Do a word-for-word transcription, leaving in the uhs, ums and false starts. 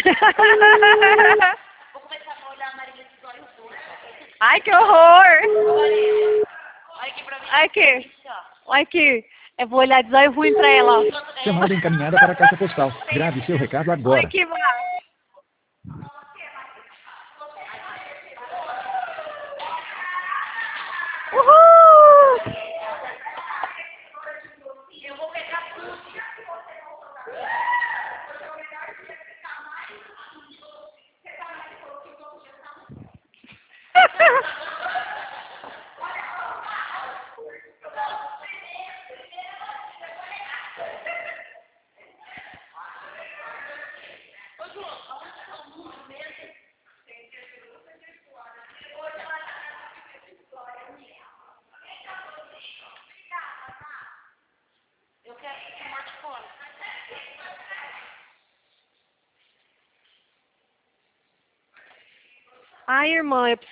Vou começar a olhar a Marília dos olhos dois. Ai, que horror! Olha aqui pra mim. Olha aqui. Olha aqui. Eu vou olhar de zóio ruim pra ela, ó. Chamada encaminhada para a caixa postal. Grave seu recado Olha agora. aqui, vá. Uhul! Eu vou pegar tudo. Eu quero smartphone. Ai, irmã, eu